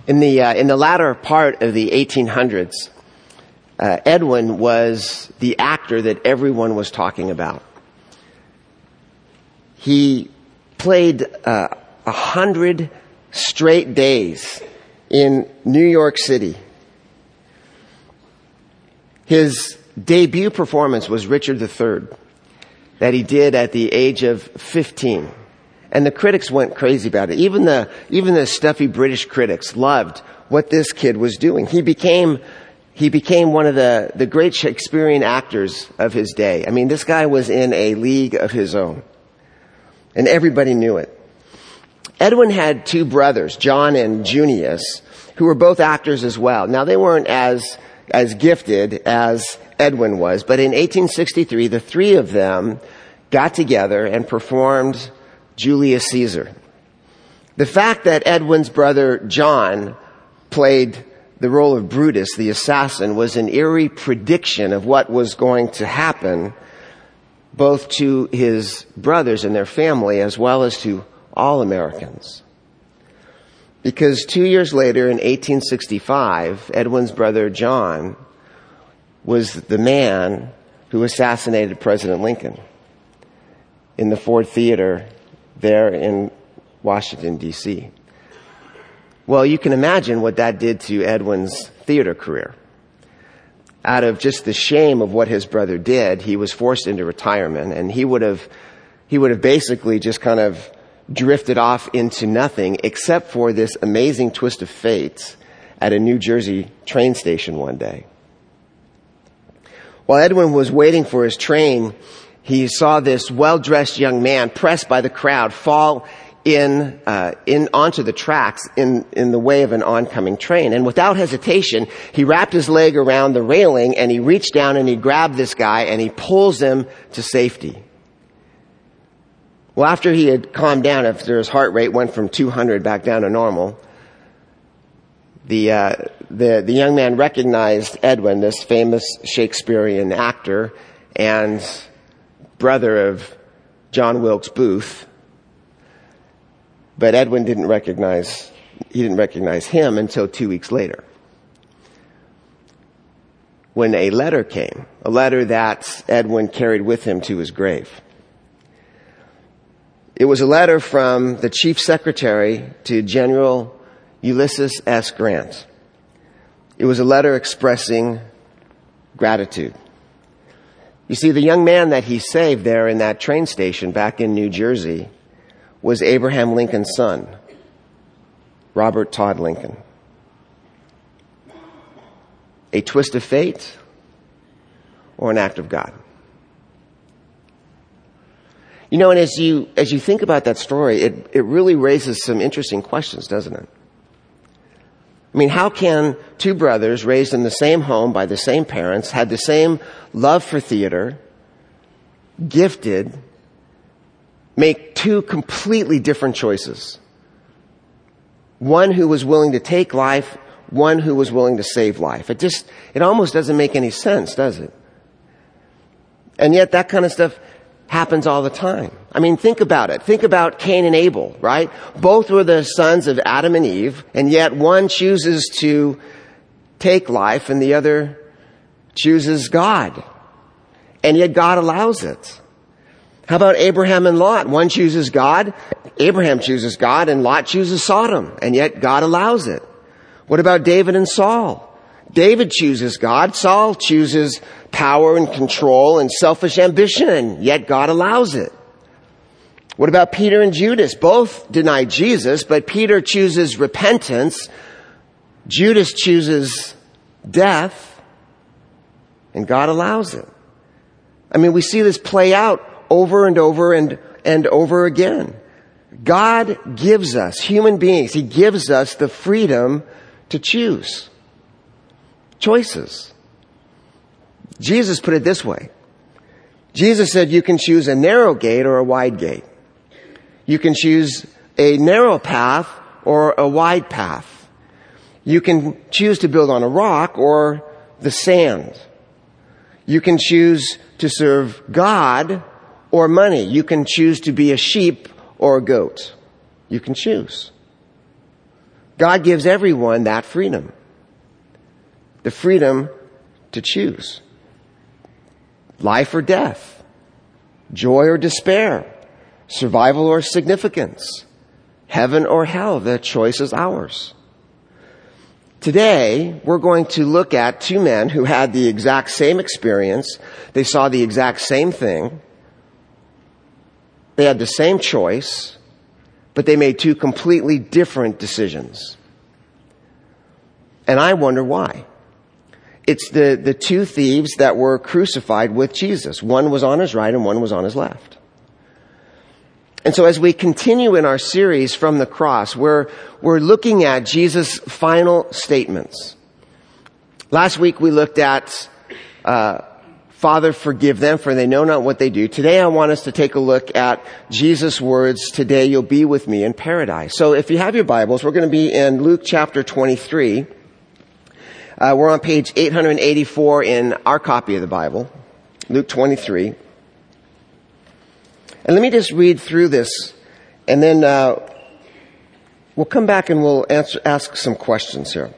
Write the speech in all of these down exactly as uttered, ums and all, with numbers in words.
In the uh, in the latter part of the eighteen hundreds, uh, Edwin was the actor that everyone was talking about. He played uh, a hundred straight days in New York City. His debut performance was Richard the Third, that he did at the age of fifteen. And the critics went crazy about it. Even the, even the stuffy British critics loved what this kid was doing. He became, he became one of the, the great Shakespearean actors of his day. I mean, this guy was in a league of his own. And everybody knew it. Edwin had two brothers, John and Junius, who were both actors as well. Now, they weren't as, as gifted as Edwin was, but in eighteen sixty-three, the three of them got together and performed Julius Caesar. The fact that Edwin's brother John played the role of Brutus, the assassin, was an eerie prediction of what was going to happen both to his brothers and their family as well as to all Americans. Because two years later, in eighteen sixty-five, Edwin's brother John was the man who assassinated President Lincoln in the Ford Theater there in Washington, D C. Well, you can imagine what that did to Edwin's theater career. Out of just the shame of what his brother did, he was forced into retirement, and he would have, he would have basically just kind of drifted off into nothing except for this amazing twist of fate at a New Jersey train station one day. While Edwin was waiting for his train, he saw this well-dressed young man pressed by the crowd fall in, uh, in onto the tracks in, in the way of an oncoming train. And without hesitation, he wrapped his leg around the railing and he reached down and he grabbed this guy and he pulls him to safety. Well, after he had calmed down, after his heart rate went from two hundred back down to normal, the, uh, the, the young man recognized Edwin, this famous Shakespearean actor and brother of John Wilkes Booth. But Edwin didn't recognize, he didn't recognize him until two weeks later, when a letter came, a letter that Edwin carried with him to his grave. It was a letter from the chief secretary to General Ulysses S. Grant. It was a letter expressing gratitude. You see, the young man that he saved there in that train station back in New Jersey was Abraham Lincoln's son, Robert Todd Lincoln. A twist of fate or an act of God? You know, and as you, as you think about that story, it, it really raises some interesting questions, doesn't it? I mean, how can two brothers raised in the same home by the same parents, had the same love for theater, gifted, make two completely different choices? One who was willing to take life, one who was willing to save life. It just, it almost doesn't make any sense, does it? And yet that kind of stuff happens all the time. I mean, think about it. Think about Cain and Abel, right? Both were the sons of Adam and Eve, and yet one chooses to take life and the other chooses God. And yet God allows it. How about Abraham and Lot? One chooses God, Abraham chooses God, and Lot chooses Sodom, and yet God allows it. What about David and Saul? David chooses God, Saul chooses power and control and selfish ambition, yet God allows it. What about Peter and Judas? Both deny Jesus, but Peter chooses repentance, Judas chooses death, and God allows it. I mean, we see this play out over and over and, and over again. God gives us, human beings, He gives us the freedom to choose. Choices. Jesus put it this way. Jesus said you can choose a narrow gate or a wide gate. You can choose a narrow path or a wide path. You can choose to build on a rock or the sand. You can choose to serve God or money. You can choose to be a sheep or a goat. You can choose. God gives everyone that freedom. The freedom to choose. Life or death. Joy or despair. Survival or significance. Heaven or hell. The choice is ours. Today, we're going to look at two men who had the exact same experience. They saw the exact same thing. They had the same choice, but they made two completely different decisions. And I wonder why. It's the, the two thieves that were crucified with Jesus. One was on his right and one was on his left. And so as we continue in our series from the cross, we're, we're looking at Jesus' final statements. Last week we looked at, uh, Father, forgive them, for they know not what they do. Today I want us to take a look at Jesus' words, today you'll be with me in paradise. So if you have your Bibles, we're going to be in Luke chapter twenty-three. Uh, we're on page eight eighty-four in our copy of the Bible, Luke twenty-three. And let me just read through this, and then uh, we'll come back and we'll answer, ask some questions here.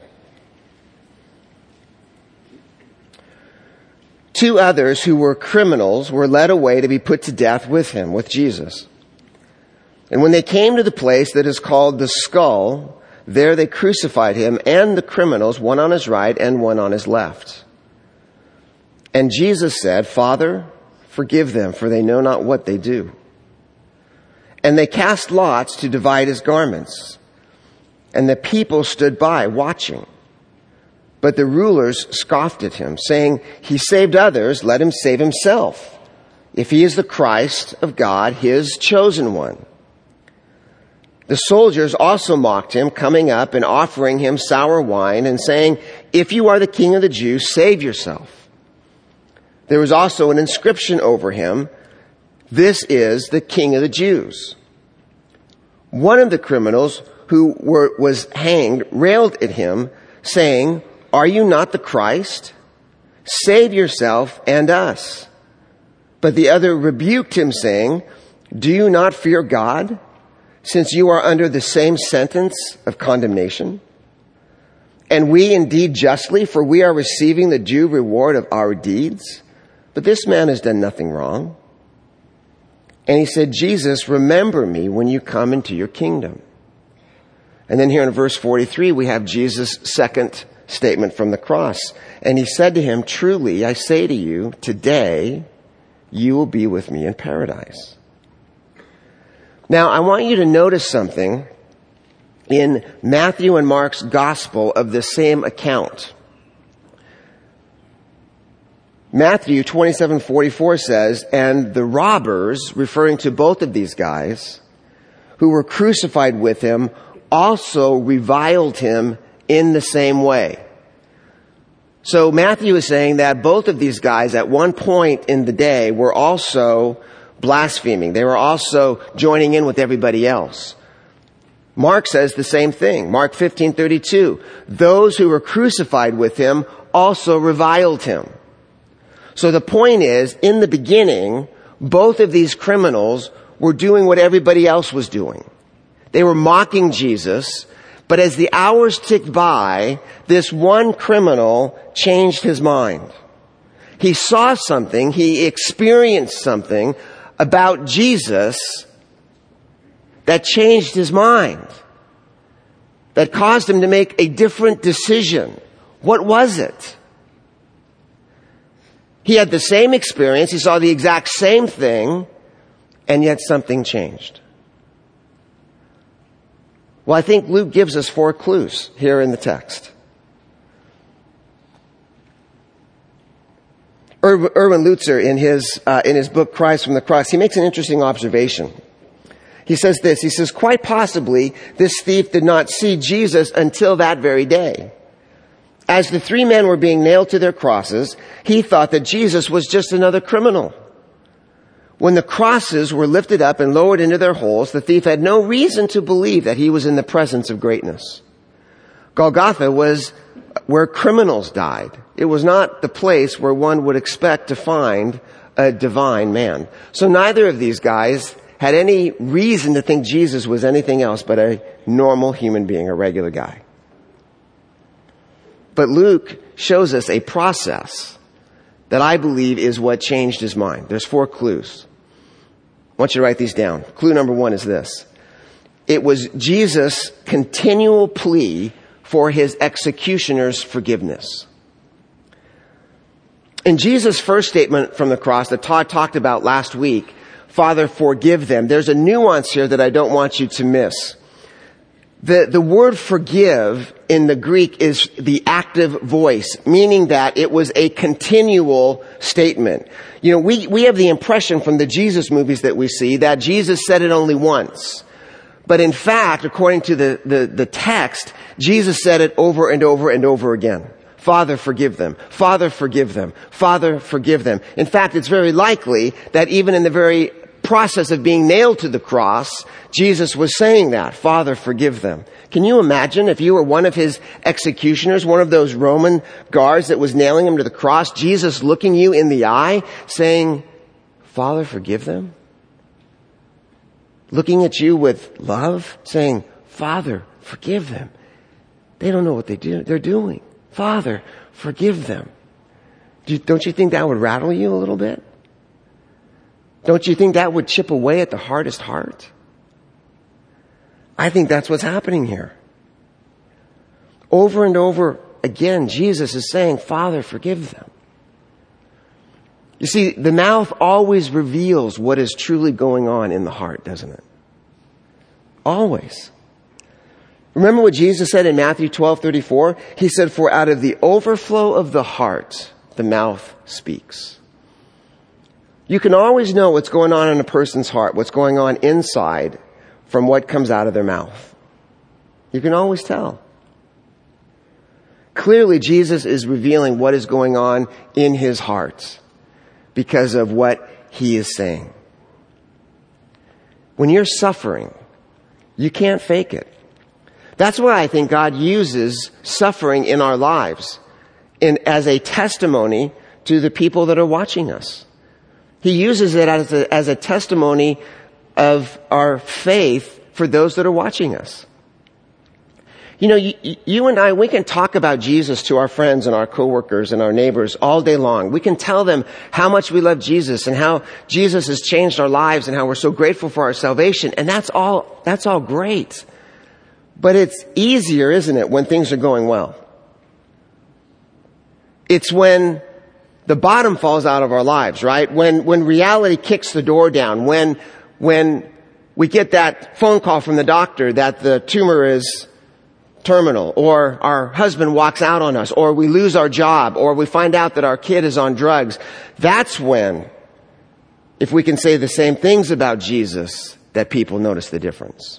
Two others who were criminals were led away to be put to death with him, with Jesus. And when they came to the place that is called the Skull, there they crucified him and the criminals, one on his right and one on his left. And Jesus said, Father, forgive them, for they know not what they do. And they cast lots to divide his garments. And the people stood by, watching. But the rulers scoffed at him, saying, he saved others, let him save himself, if he is the Christ of God, his chosen one. The soldiers also mocked him, coming up and offering him sour wine, and saying, if you are the King of the Jews, save yourself. There was also an inscription over him, this is the King of the Jews. One of the criminals who were, was hanged railed at him, saying, are you not the Christ? Save yourself and us. But the other rebuked him, saying, do you not fear God, since you are under the same sentence of condemnation? And we indeed justly, for we are receiving the due reward of our deeds. But this man has done nothing wrong. And he said, Jesus, remember me when you come into your kingdom. And then here in verse forty-three, we have Jesus' second statement from the cross. And he said to him, truly, I say to you, today you will be with me in paradise. Now, I want you to notice something in Matthew and Mark's gospel of the same account. Matthew twenty-seven forty-four says, and the robbers, referring to both of these guys, who were crucified with him, also reviled him in the same way. So Matthew is saying that both of these guys at one point in the day were also blaspheming. They were also joining in with everybody else. Mark says the same thing. Mark fifteen thirty-two. Those who were crucified with him also reviled him. So the point is, in the beginning, both of these criminals were doing what everybody else was doing. They were mocking Jesus, but as the hours ticked by, this one criminal changed his mind. He saw something, he experienced something about Jesus that changed his mind, that caused him to make a different decision. What was it? He had the same experience, he saw the exact same thing, and yet something changed. Well, I think Luke gives us four clues here in the text. Ir- Erwin Lutzer, in his, uh, in his book, Christ from the Cross, he makes an interesting observation. He says this, he says, quite possibly this thief did not see Jesus until that very day. As the three men were being nailed to their crosses, he thought that Jesus was just another criminal. When the crosses were lifted up and lowered into their holes, the thief had no reason to believe that he was in the presence of greatness. Golgotha was where criminals died. It was not the place where one would expect to find a divine man. So neither of these guys had any reason to think Jesus was anything else but a normal human being, a regular guy. But Luke shows us a process that I believe is what changed his mind. There's four clues. I want you to write these down. Clue number one is this. It was Jesus' continual plea for his executioner's forgiveness. In Jesus' first statement from the cross that Todd talked about last week, Father, forgive them, there's a nuance here that I don't want you to miss. The, the word forgive in the Greek is the active voice, meaning that it was a continual statement. You know, we, we have the impression from the Jesus movies that we see that Jesus said it only once. But in fact, according to the, the, the text, Jesus said it over and over and over again. Father, forgive them. Father, forgive them. Father, forgive them. In fact, it's very likely that even in the very process of being nailed to the cross, Jesus was saying that. Father, forgive them. Can you imagine if you were one of his executioners, one of those Roman guards that was nailing him to the cross, Jesus looking you in the eye, saying, Father, forgive them? Looking at you with love, saying, Father, forgive them. They don't know what they do, they're doing. Father, forgive them. Do you, don't you think that would rattle you a little bit? Don't you think that would chip away at the hardest heart? I think that's what's happening here. Over and over again, Jesus is saying, Father, forgive them. You see, the mouth always reveals what is truly going on in the heart, doesn't it? Always. Remember what Jesus said in Matthew twelve thirty-four? He said, for out of the overflow of the heart, the mouth speaks. You can always know what's going on in a person's heart, what's going on inside, from what comes out of their mouth. You can always tell. Clearly, Jesus is revealing what is going on in his heart because of what he is saying. When you're suffering, you can't fake it. That's why I think God uses suffering in our lives in, as a testimony to the people that are watching us. He uses it as a, as a testimony of our faith for those that are watching us. You know, you, you and I, we can talk about Jesus to our friends and our coworkers and our neighbors all day long. We can tell them how much we love Jesus and how Jesus has changed our lives and how we're so grateful for our salvation. And that's all, that's all great. But it's easier, isn't it, when things are going well? It's when the bottom falls out of our lives, right? When, when reality kicks the door down, when, when we get that phone call from the doctor that the tumor is terminal, or our husband walks out on us, or we lose our job, or we find out that our kid is on drugs. That's when, if we can say the same things about Jesus, that people notice the difference.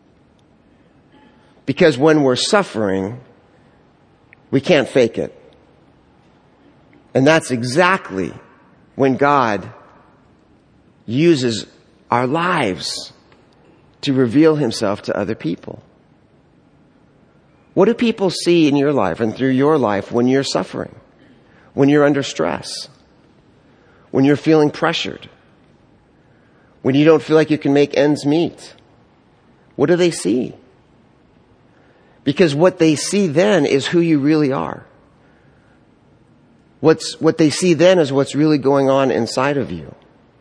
Because when we're suffering, we can't fake it. And that's exactly when God uses our lives to reveal himself to other people. What do people see in your life and through your life when you're suffering? When you're under stress? When you're feeling pressured? When you don't feel like you can make ends meet? What do they see? Because what they see then is who you really are. What's, what they see then is what's really going on inside of you.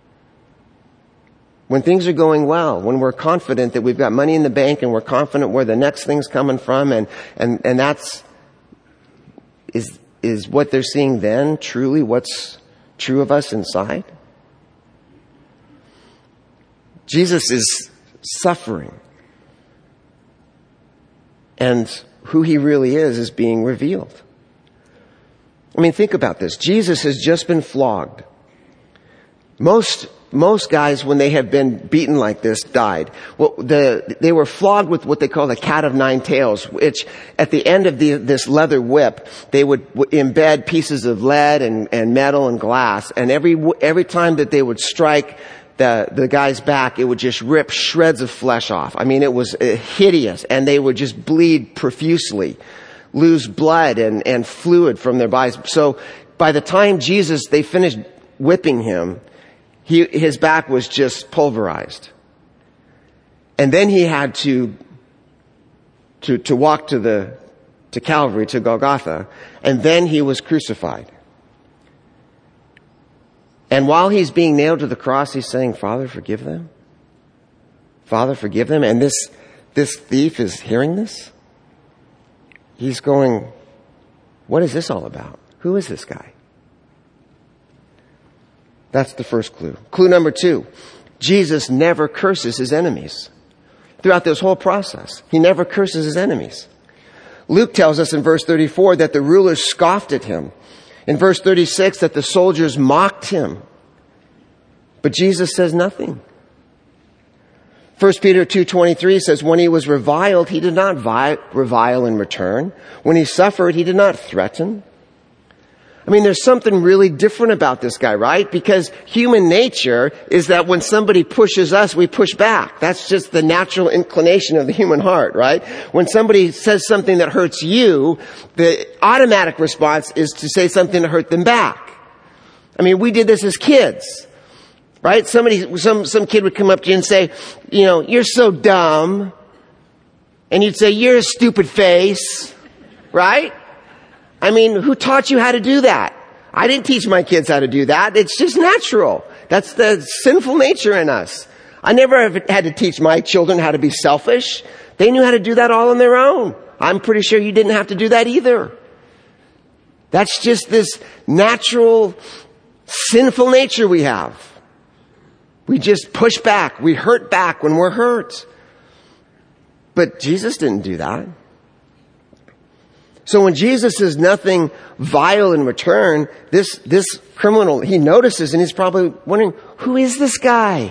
When things are going well, when we're confident that we've got money in the bank and we're confident where the next thing's coming from, and, and, and that's, is, is what they're seeing then truly what's true of us inside? Jesus is suffering. And who he really is is being revealed. I mean, think about this. Jesus has just been flogged. Most, most guys, when they have been beaten like this, died. Well, the, they were flogged with what they call the cat of nine tails, which at the end of the, this leather whip, they would embed pieces of lead and, and metal and glass. And every, every time that they would strike the, the guy's back, it would just rip shreds of flesh off. I mean, it was hideous, and they would just bleed profusely, lose blood and, and fluid from their bodies. So by the time Jesus, they finished whipping him, he, his back was just pulverized. And then he had to, to, to walk to the, to Calvary, to Golgotha, and then he was crucified. And while he's being nailed to the cross, he's saying, Father, forgive them. Father, forgive them. And this, this thief is hearing this. He's going, what is this all about? Who is this guy? That's the first clue. Clue number two, Jesus never curses his enemies. Throughout this whole process, he never curses his enemies. Luke tells us in verse thirty-four that the rulers scoffed at him. In verse thirty-six, that the soldiers mocked him. But Jesus says nothing. First Peter two twenty-three says, when he was reviled, he did not vi- revile in return. When he suffered, he did not threaten. I mean, there's something really different about this guy, right? Because human nature is that when somebody pushes us, we push back. That's just the natural inclination of the human heart, right? When somebody says something that hurts you, the automatic response is to say something to hurt them back. I mean, we did this as kids, right? Somebody, some, some kid would come up to you and say, you know, you're so dumb. And you'd say, you're a stupid face, right? I mean, who taught you how to do that? I didn't teach my kids how to do that. It's just natural. That's the sinful nature in us. I never have had to teach my children how to be selfish. They knew how to do that all on their own. I'm pretty sure you didn't have to do that either. That's just this natural, sinful nature we have. We just push back. We hurt back when we're hurt. But Jesus didn't do that. So when Jesus says nothing vile in return, this, this criminal, he notices and he's probably wondering, who is this guy?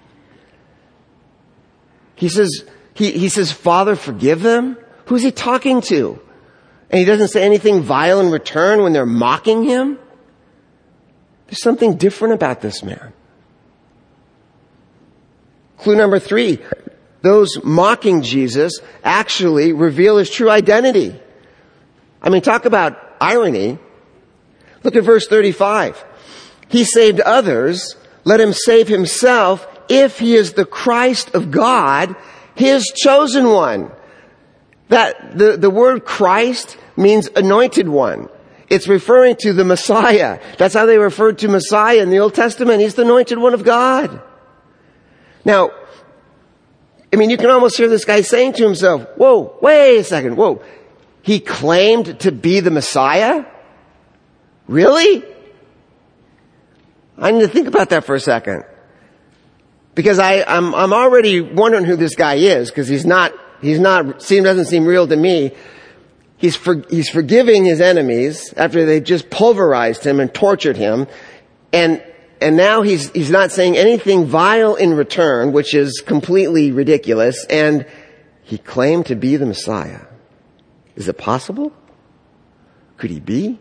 He says, he, he says, Father, forgive them? Who's he talking to? And he doesn't say anything vile in return when they're mocking him? There's something different about this man. Clue number three, those mocking Jesus actually reveal his true identity. I mean, talk about irony. Look at verse thirty-five. He saved others. Let him save himself if he is the Christ of God, his chosen one. That the, the word Christ means anointed one. It's referring to the Messiah. That's how they referred to Messiah in the Old Testament. He's the anointed one of God. Now, I mean, you can almost hear this guy saying to himself, whoa, wait a second, whoa. He claimed to be the Messiah? Really? I need to think about that for a second. Because I, I'm, I'm already wondering who this guy is, because he's not, he's not, seem, doesn't seem real to me. He's for, he's forgiving his enemies after they just pulverized him and tortured him. And, and now he's, he's not saying anything vile in return, which is completely ridiculous. And he claimed to be the Messiah. Is it possible? Could he be?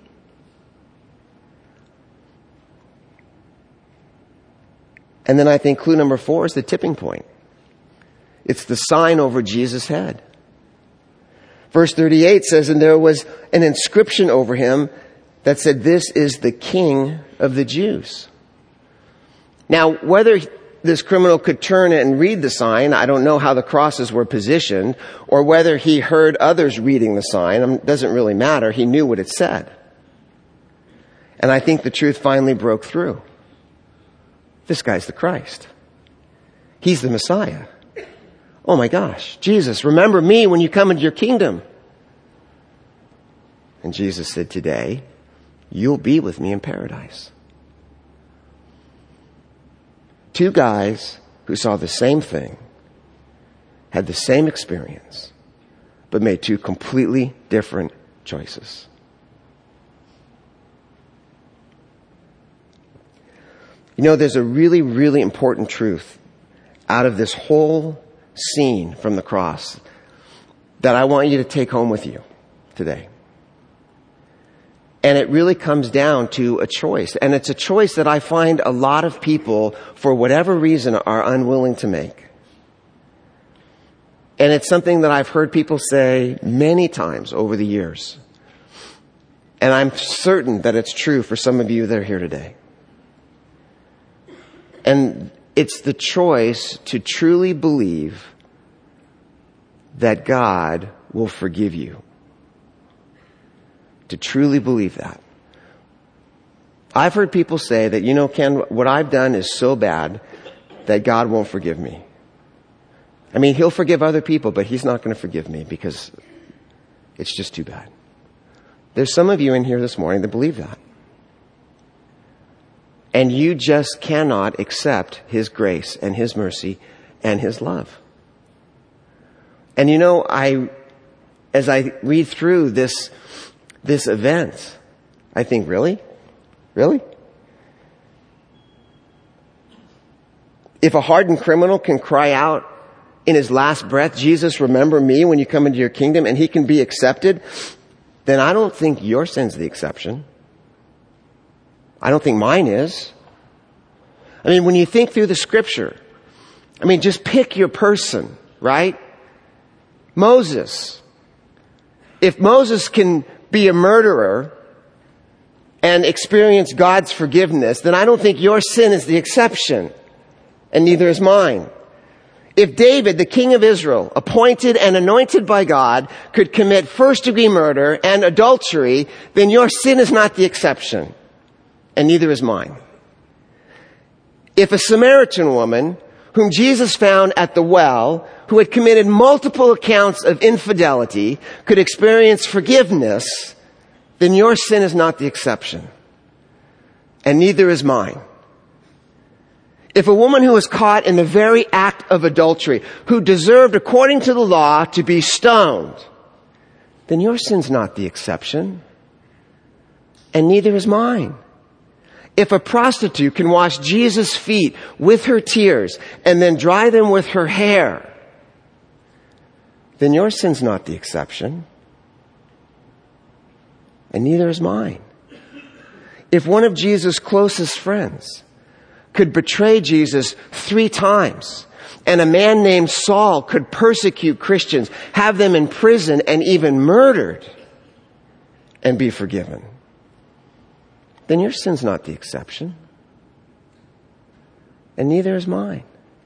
And then I think clue number four is the tipping point. It's the sign over Jesus' head. Verse thirty-eight says, and there was an inscription over him that said, this is the King of the Jews. Now, whether this criminal could turn and read the sign, I don't know how the crosses were positioned, or whether he heard others reading the sign. It doesn't really matter. He knew what it said. And I think the truth finally broke through. This guy's the Christ. He's the Messiah. Oh my gosh, Jesus, remember me when you come into your kingdom. And Jesus said, today, you'll be with me in paradise. Two guys who saw the same thing, had the same experience, but made two completely different choices. You know, there's a really, really important truth out of this whole scene from the cross that I want you to take home with you today. And it really comes down to a choice. And it's a choice that I find a lot of people, for whatever reason, are unwilling to make. And it's something that I've heard people say many times over the years. And I'm certain that it's true for some of you that are here today. And it's the choice to truly believe that God will forgive you. To truly believe that. I've heard people say that, you know, Ken, what I've done is so bad that God won't forgive me. I mean, he'll forgive other people, but he's not going to forgive me because it's just too bad. There's some of you in here this morning that believe that. And you just cannot accept his grace and his mercy and his love. And you know, I, as I read through this, this event, I think, really? Really? If a hardened criminal can cry out in his last breath, Jesus, remember me when you come into your kingdom, and he can be accepted, then I don't think your sin's the exception. I don't think mine is. I mean, when you think through the scripture, I mean, just pick your person, right? Moses. If Moses can be a murderer and experience God's forgiveness, then I don't think your sin is the exception, and neither is mine. If David, the king of Israel, appointed and anointed by God, could commit first-degree murder and adultery, then your sin is not the exception, and neither is mine. If a Samaritan woman, whom Jesus found at the well, who had committed multiple accounts of infidelity, could experience forgiveness, then your sin is not the exception, and neither is mine. If a woman who was caught in the very act of adultery, who deserved, according to the law, to be stoned, then your sin's not the exception, and neither is mine. If a prostitute can wash Jesus' feet with her tears and then dry them with her hair, then your sin's not the exception, and neither is mine. If one of Jesus' closest friends could betray Jesus three times, and a man named Saul could persecute Christians, have them in prison and even murdered, and be forgiven, then your sin's not the exception, and neither is mine.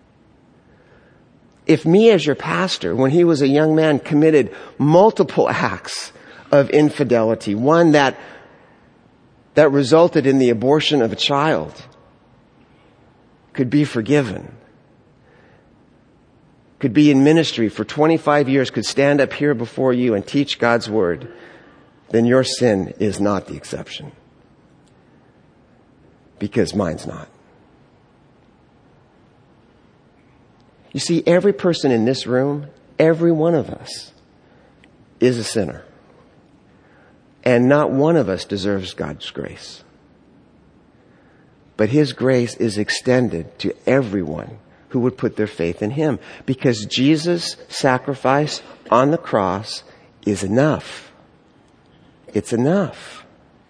If me as your pastor, when he was a young man, committed multiple acts of infidelity, one that that resulted in the abortion of a child, could be forgiven, could be in ministry for twenty-five years, could stand up here before you and teach God's word, then your sin is not the exception, because mine's not. You see, every person in this room, every one of us, is a sinner. And not one of us deserves God's grace. But his grace is extended to everyone who would put their faith in him, because Jesus' sacrifice on the cross is enough. It's enough.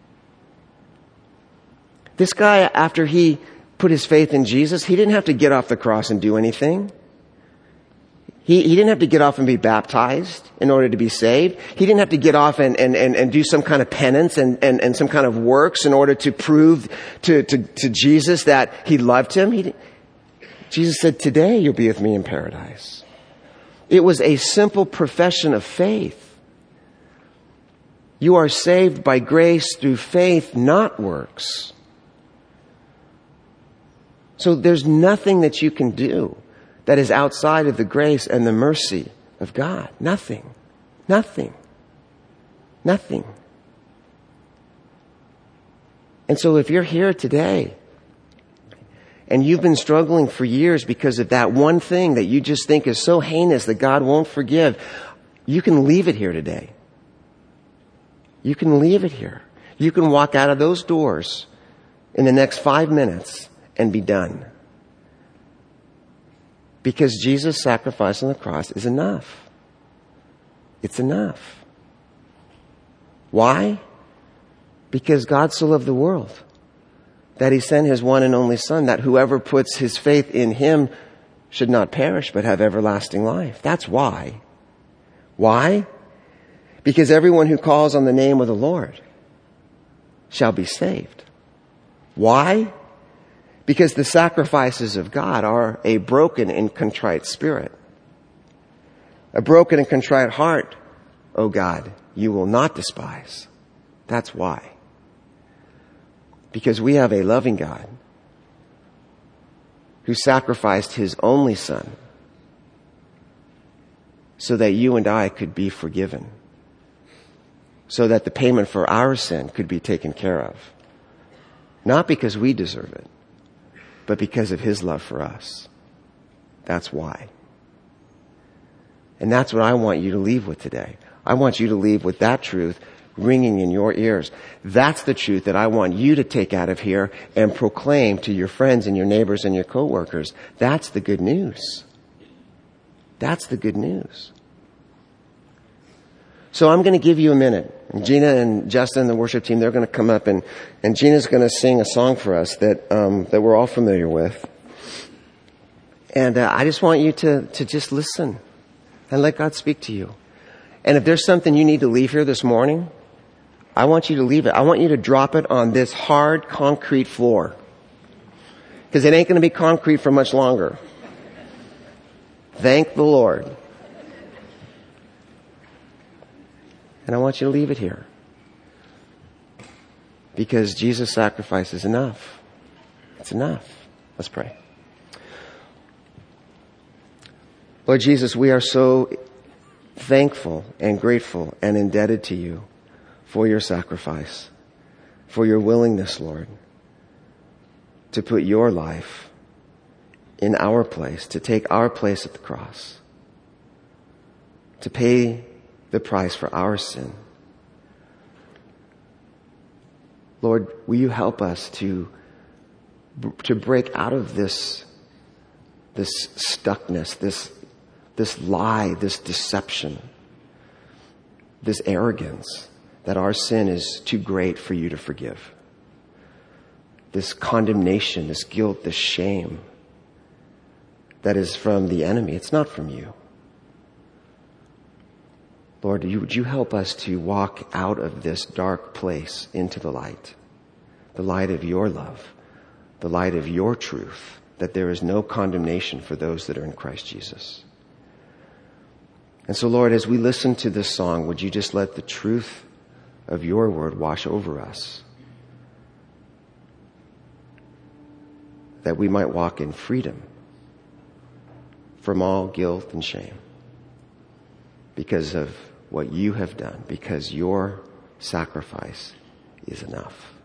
This guy, after he put his faith in Jesus, he didn't have to get off the cross and do anything. He, he didn't have to get off and be baptized in order to be saved. He didn't have to get off and, and, and, and do some kind of penance and, and, and some kind of works in order to prove to, to, to Jesus that he loved him. He, Jesus said, today you'll be with me in paradise. It was a simple profession of faith. You are saved by grace through faith, not works. So there's nothing that you can do that is outside of the grace and the mercy of God. Nothing. Nothing. Nothing. And so if you're here today and you've been struggling for years because of that one thing that you just think is so heinous that God won't forgive, you can leave it here today. You can leave it here. You can walk out of those doors in the next five minutes and be done. Because Jesus' sacrifice on the cross is enough. It's enough. Why? Because God so loved the world that he sent his one and only Son, that whoever puts his faith in him should not perish but have everlasting life. That's why. Why? Because everyone who calls on the name of the Lord shall be saved. Why? Because the sacrifices of God are a broken and contrite spirit. A broken and contrite heart, O God, you will not despise. That's why. Because we have a loving God who sacrificed his only Son so that you and I could be forgiven, so that the payment for our sin could be taken care of. Not because we deserve it, but because of his love for us. That's why. And that's what I want you to leave with today. I want you to leave with that truth ringing in your ears. That's the truth that I want you to take out of here and proclaim to your friends and your neighbors and your coworkers. That's the good news. That's the good news. So I'm going to give you a minute. And Gina and Justin, the worship team, they're going to come up, and, and Gina's going to sing a song for us that um, that we're all familiar with. And uh, I just want you to, to just listen and let God speak to you. And if there's something you need to leave here this morning, I want you to leave it. I want you to drop it on this hard concrete floor. Because it ain't going to be concrete for much longer. Thank the Lord. And I want you to leave it here. Because Jesus' sacrifice is enough. It's enough. Let's pray. Lord Jesus, we are so thankful and grateful and indebted to you for your sacrifice, for your willingness, Lord, to put your life in our place, to take our place at the cross, to pay the price for our sin. Lord, will you help us to, to break out of this, this stuckness, this, this lie, this deception, this arrogance that our sin is too great for you to forgive. This condemnation, this guilt, this shame that is from the enemy. It's not from you. Lord, would you help us to walk out of this dark place into the light, the light of your love, the light of your truth, that there is no condemnation for those that are in Christ Jesus. And so, Lord, as we listen to this song, would you just let the truth of your word wash over us, that we might walk in freedom from all guilt and shame because of what you have done, because your sacrifice is enough.